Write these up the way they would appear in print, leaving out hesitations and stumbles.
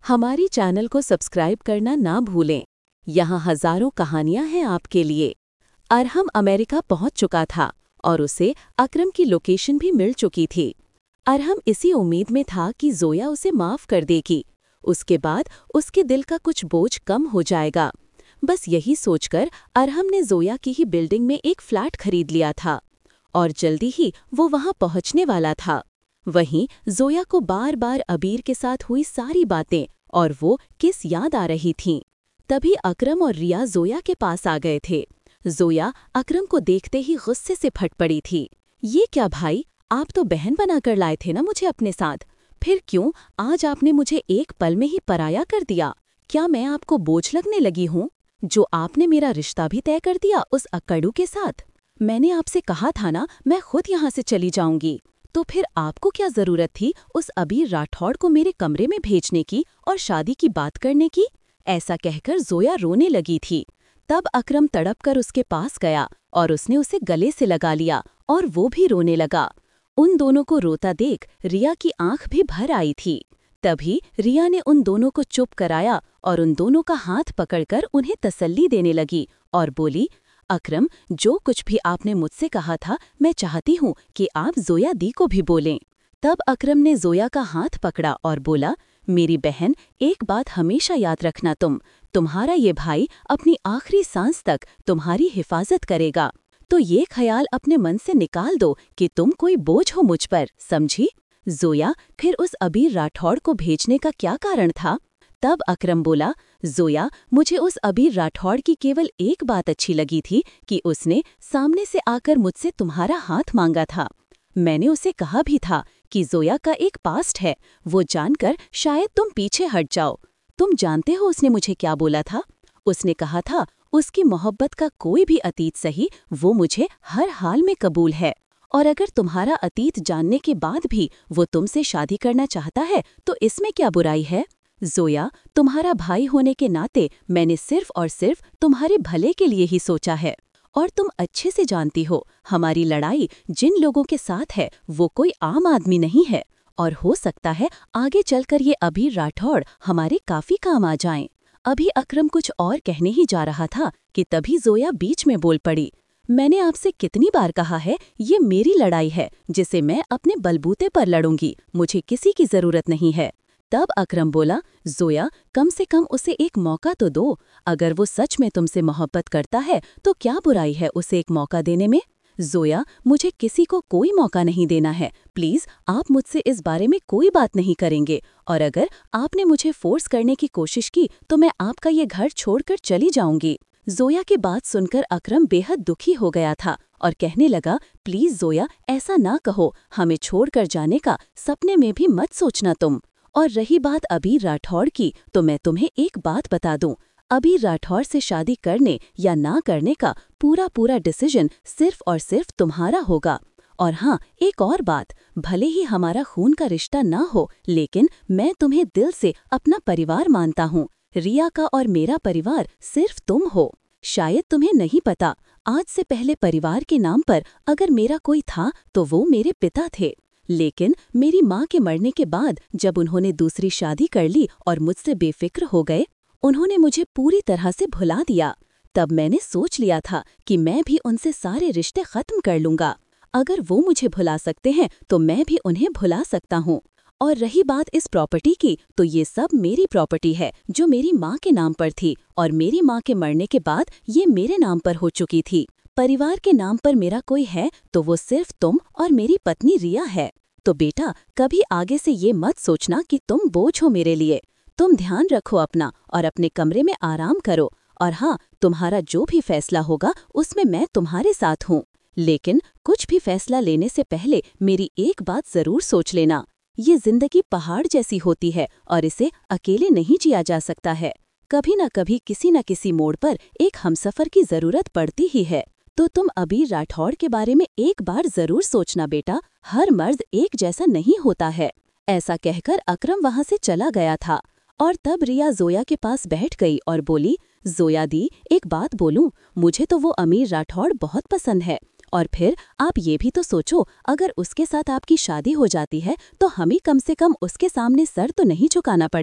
हमारी चैनल को सब्सक्राइब करना ना भूलें। यहाँ हजारों कहानियां हैं आपके लिए। अरहम अमेरिका पहुंच चुका था और उसे अकरम की लोकेशन भी मिल चुकी थी। अरहम इसी उम्मीद में था कि जोया उसे माफ कर देगी। उसके बाद उसके दिल का कुछ बोझ कम हो जाएगा। बस यही सोचकर अरहम ने जोया की ही बिल्डिंग में एक फ्लैट खरीद लिया था और जल्दी ही वो वहां पहुंचने वाला था। वहीं जोया को बार बार अबीर के साथ हुई सारी बातें और वो किस याद आ रही थीं। तभी अकरम और रिया जोया के पास आ गए थे। जोया अकरम को देखते ही गुस्से से फट पड़ी थी। ये क्या भाई, आप तो बहन बनाकर लाए थे ना मुझे अपने साथ, फिर क्यों आज आपने मुझे एक पल में ही पराया कर दिया? क्या मैं आपको बोझ लगने लगी हूँ जो आपने मेरा रिश्ता भी तय कर दिया उस अक्कड़ू के साथ? मैंने आपसे कहा था ना मैं खुद यहाँ से चली जाऊंगी, तो फिर आपको क्या जरूरत थी उस अबीर राठौड़ को मेरे कमरे में भेजने की और शादी की बात करने की? ऐसा कहकर जोया रोने लगी थी। तब अकरम तड़पकर उसके पास गया और उसने उसे गले से लगा लिया और वो भी रोने लगा। उन दोनों को रोता देख रिया की आंख भी भर आई थी। तभी रिया ने उन दोनों को चुप कराया और उन दोनों का हाथ पकड़कर उन्हें तसल्ली देने लगी और बोली, अकरम, जो कुछ भी आपने मुझसे कहा था मैं चाहती हूँ कि आप जोया दी को भी बोलें। तब अकरम ने जोया का हाथ पकड़ा और बोला, मेरी बहन, एक बात हमेशा याद रखना, तुम्हारा ये भाई अपनी आखिरी सांस तक तुम्हारी हिफाजत करेगा। तो ये ख्याल अपने मन से निकाल दो कि तुम कोई बोझ हो मुझ पर, समझी? जोया, फिर उस अबीर राठौड़ को भेजने का क्या कारण था? तब अकरम बोला, जोया, मुझे उस अबीर राठौड़ की केवल एक बात अच्छी लगी थी कि उसने सामने से आकर मुझसे तुम्हारा हाथ मांगा था। मैंने उसे कहा भी था कि जोया का एक पास्ट है, वो जानकर शायद तुम पीछे हट जाओ। तुम जानते हो उसने मुझे क्या बोला था? उसने कहा था उसकी मोहब्बत का कोई भी अतीत सही, वो मुझे हर हाल में कबूल है, और अगर तुम्हारा अतीत जानने के बाद भी वो तुमसे शादी करना चाहता है तो इसमें क्या बुराई है? जोया, तुम्हारा भाई होने के नाते मैंने सिर्फ और सिर्फ तुम्हारे भले के लिए ही सोचा है, और तुम अच्छे से जानती हो हमारी लड़ाई जिन लोगों के साथ है वो कोई आम आदमी नहीं है, और हो सकता है आगे चलकर ये अबीर राठौड़ हमारे काफी काम आ जाएं। अभी अकरम कुछ और कहने ही जा रहा था कि तभी जोया बीच में बोल पड़ी, मैंने आपसे कितनी बार कहा है ये मेरी लड़ाई है जिसे मैं अपने बलबूते पर लड़ूंगी, मुझे किसी की जरूरत नहीं है। तब अकरम बोला, जोया, कम से कम उसे एक मौका तो दो। अगर वो सच में तुमसे मोहब्बत करता है तो क्या बुराई है उसे एक मौका देने में? जोया, मुझे किसी को कोई मौका नहीं देना है, प्लीज आप मुझसे इस बारे में कोई बात नहीं करेंगे, और अगर आपने मुझे फोर्स करने की कोशिश की तो मैं आपका ये घर छोड़कर चली जाऊंगी। जोया की बात सुनकर अकरम बेहद दुखी हो गया था और कहने लगा, प्लीज जोया, ऐसा ना कहो, हमें छोड़कर जाने का सपने में भी मत सोचना तुम। और रही बात अबीर राठौड़ की, तो मैं तुम्हें एक बात बता दूं, अबीर राठौड़ से शादी करने या ना करने का पूरा डिसीजन सिर्फ और सिर्फ तुम्हारा होगा। और हाँ, एक और बात, भले ही हमारा खून का रिश्ता ना हो, लेकिन मैं तुम्हें दिल से अपना परिवार मानता हूँ। रिया का और मेरा परिवार सिर्फ तुम हो। शायद तुम्हें नहीं पता, आज से पहले परिवार के नाम पर अगर मेरा कोई था तो वो मेरे पिता थे, लेकिन मेरी माँ के मरने के बाद जब उन्होंने दूसरी शादी कर ली और मुझसे बेफिक्र हो गए, उन्होंने मुझे पूरी तरह से भुला दिया। तब मैंने सोच लिया था कि मैं भी उनसे सारे रिश्ते खत्म कर लूंगा। अगर वो मुझे भुला सकते हैं तो मैं भी उन्हें भुला सकता हूँ। और रही बात इस प्रॉपर्टी की, तो ये सब मेरी प्रॉपर्टी है जो मेरी माँ के नाम पर थी, और मेरी माँ के मरने के बाद ये मेरे नाम पर हो चुकी थी। परिवार के नाम पर मेरा कोई है तो वो सिर्फ तुम और मेरी पत्नी रिया है। तो बेटा, कभी आगे से ये मत सोचना कि तुम बोझ हो मेरे लिए। तुम ध्यान रखो अपना और अपने कमरे में आराम करो, और हाँ, तुम्हारा जो भी फैसला होगा उसमें मैं तुम्हारे साथ हूँ। लेकिन कुछ भी फैसला लेने से पहले मेरी एक बात जरूर सोच लेना, ये जिंदगी पहाड़ जैसी होती है और इसे अकेले नहीं जिया जा सकता है। कभी न कभी किसी न किसी मोड़ पर एक हमसफर की जरूरत पड़ती ही है। तो तुम अबीर राठौड़ के बारे में एक बार जरूर सोचना बेटा, हर मर्द एक जैसा नहीं होता है। ऐसा कहकर अकरम वहां से चला गया था, और तब रिया जोया के पास बैठ गई और बोली, जोया दी, एक बात बोलूं, मुझे तो वो अमीर राठौड़ बहुत पसंद है, और फिर आप ये भी तो सोचो, अगर उसके साथ आपकी शादी हो जाती है तो हमें कम से कम उसके सामने सर तो नहीं झुकाना पड़ेगा,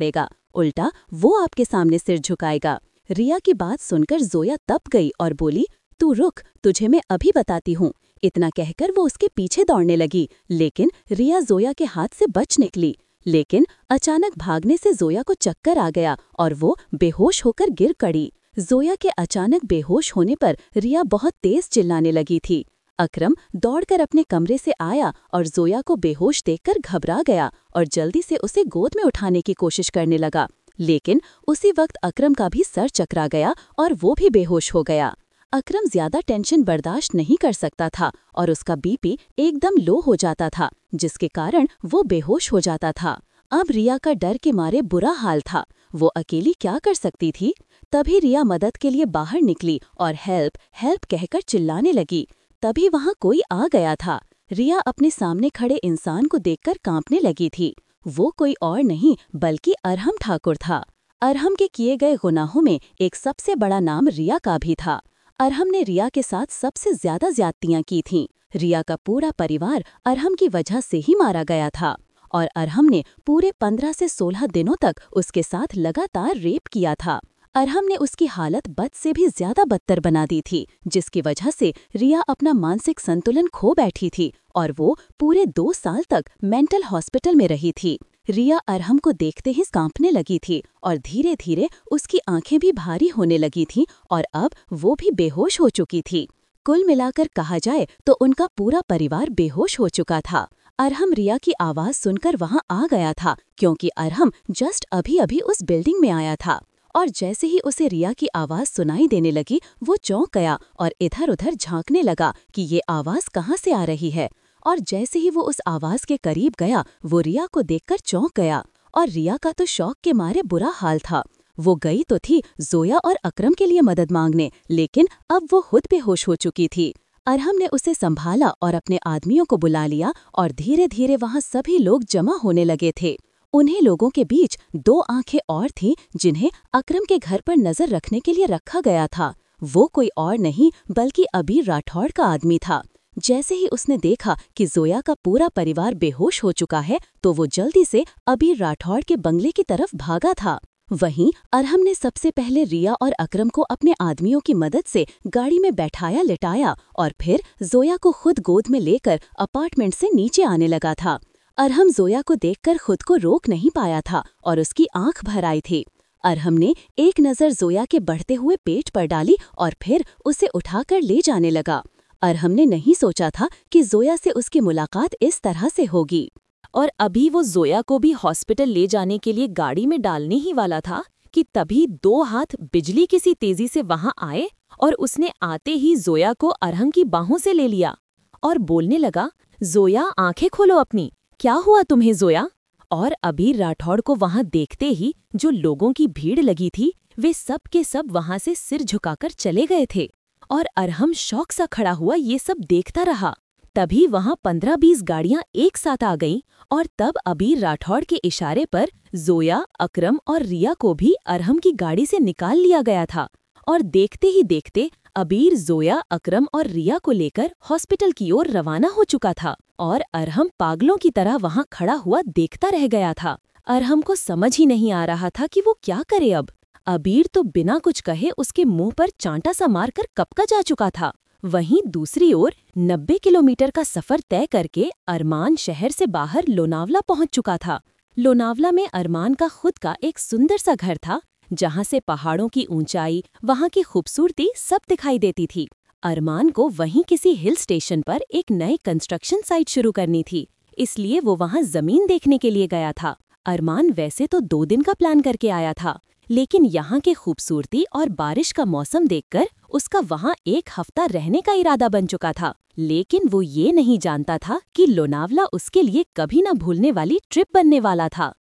उल्टा वो आपके सामने सिर झुकाएगा। रिया की बात सुनकर जोया तप गई और बोली, तू रुक, तुझे मैं अभी बताती हूँ। इतना कहकर वो उसके पीछे दौड़ने लगी, लेकिन रिया जोया के हाथ से बच निकली। लेकिन अचानक भागने से जोया को चक्कर आ गया और वो बेहोश होकर गिर पड़ी। जोया के अचानक बेहोश होने पर रिया बहुत तेज चिल्लाने लगी थी। अकरम दौड़कर अपने कमरे से आया और जोया को बेहोश देखकर घबरा गया और जल्दी से उसे गोद में उठाने की कोशिश करने लगा। लेकिन उसी वक्त अकरम का भी सर चकरा गया और वो भी बेहोश हो गया। अकरम ज्यादा टेंशन बर्दाश्त नहीं कर सकता था और उसका बीपी एकदम लो हो जाता था, जिसके कारण वो बेहोश हो जाता था। अब रिया का डर के मारे बुरा हाल था। वो अकेली क्या कर सकती थी? तभी रिया मदद के लिए बाहर निकली और हेल्प हेल्प कहकर चिल्लाने लगी। तभी वहाँ कोई आ गया था। रिया अपने सामने खड़े इंसान को देखकर कांपने लगी थी। वो कोई और नहीं बल्कि अरहम ठाकुर था। अरहम के किए गए गुनाहों में एक सबसे बड़ा नाम रिया का भी था। अरहम ने रिया के साथ सबसे ज्यादा ज्यादतियां की थीं। रिया का पूरा परिवार अरहम की वजह से ही मारा गया था और अरहम ने पूरे 15 से 16 दिनों तक उसके साथ लगातार रेप किया था। अरहम ने उसकी हालत बद से भी ज्यादा बदतर बना दी थी, जिसकी वजह से रिया अपना मानसिक संतुलन खो बैठी थी और वो पूरे 2 साल तक मेंटल हॉस्पिटल में रही थी। रिया अरहम को देखते ही कांपने लगी थी और धीरे धीरे उसकी आंखें भी भारी होने लगी थीं और अब वो भी बेहोश हो चुकी थी। कुल मिलाकर कहा जाए तो उनका पूरा परिवार बेहोश हो चुका था। अरहम रिया की आवाज सुनकर वहां आ गया था, क्योंकि अरहम जस्ट अभी अभी उस बिल्डिंग में आया था और जैसे ही उसे रिया की आवाज सुनाई देने लगी वो चौंक गया और इधर-उधर झांकने लगा कि ये आवाज कहाँ से आ रही है। और जैसे ही वो उस आवाज के करीब गया वो रिया को देखकर चौंक गया और रिया का तो शौक के मारे बुरा हाल था। वो गई तो थी जोया और अकरम के लिए मदद मांगने, लेकिन अब वो खुद बेहोश हो चुकी थी। अरहम ने उसे संभाला और अपने आदमियों को बुला लिया और धीरे धीरे वहाँ सभी लोग जमा होने लगे थे। उन्हीं लोगों के बीच 2 आंखें और थीं जिन्हें अकरम के घर पर नजर रखने के लिए रखा गया था। वो कोई और नहीं बल्कि अबीर राठौड़ का आदमी था। जैसे ही उसने देखा कि जोया का पूरा परिवार बेहोश हो चुका है तो वो जल्दी से अबीर राठौड़ के बंगले की तरफ भागा था। वहीं अरहम ने सबसे पहले रिया और अकरम को अपने आदमियों की मदद से गाड़ी में बैठाया लिटाया और फिर जोया को खुद गोद में लेकर अपार्टमेंट से नीचे आने लगा था। अरहम जोया को देखकर खुद को रोक नहीं पाया था और उसकी आंख भर आई थी। अरहम ने एक नज़र जोया के बढ़ते हुए पेट पर डाली और फिर उसे उठाकर ले जाने लगा। अरहम ने नहीं सोचा था कि जोया से उसकी मुलाकात इस तरह से होगी। और अभी वो जोया को भी हॉस्पिटल ले जाने के लिए गाड़ी में डालने ही वाला था कि तभी 2 हाथ बिजली किसी तेजी से वहां आए और उसने आते ही जोया को अरहम की बाहों से ले लिया और बोलने लगा, जोया आंखें खोलो अपनी, क्या हुआ तुम्हें जोया? और अबीर राठौड़ को वहां देखते ही जो लोगों की भीड़ लगी थी वे सब के सब वहां से सिर झुकाकर चले गए थे और अरहम शौक सा खड़ा हुआ ये सब देखता रहा। तभी वहां 15-20 गाड़ियां एक साथ आ गईं और तब अबीर राठौड़ के इशारे पर जोया, अकरम और रिया को भी अरहम की गाड़ी से निकाल लिया गया था और देखते ही देखते अबीर जोया, अकरम और रिया को लेकर हॉस्पिटल की ओर रवाना हो चुका था और अरहम पागलों की तरह वहां खड़ा हुआ देखता रह गया था। अरहम को समझ ही नहीं आ रहा था कि वो क्या करे अब। अबीर तो बिना कुछ कहे उसके मुंह पर चांटा सा मारकर कब का जा चुका था। वहीं दूसरी ओर 90 किलोमीटर का सफर तय करके अरमान शहर से बाहर लोनावला पहुंच चुका था। लोनावला में अरमान का खुद का एक सुंदर सा घर था, जहां से पहाड़ों की ऊंचाई, वहां की खूबसूरती सब दिखाई देती थी। अरमान को वहीं किसी हिल स्टेशन पर एक नई कंस्ट्रक्शन साइट शुरू करनी थी, इसलिए वो वहां जमीन देखने के लिए गया था। अरमान वैसे तो 2 दिन का प्लान करके आया था, लेकिन यहाँ के खूबसूरती और बारिश का मौसम देखकर उसका वहाँ 1 हफ्ता रहने का इरादा बन चुका था। लेकिन वो ये नहीं जानता था कि लोनावला उसके लिए कभी न भूलने वाली ट्रिप बनने वाला था।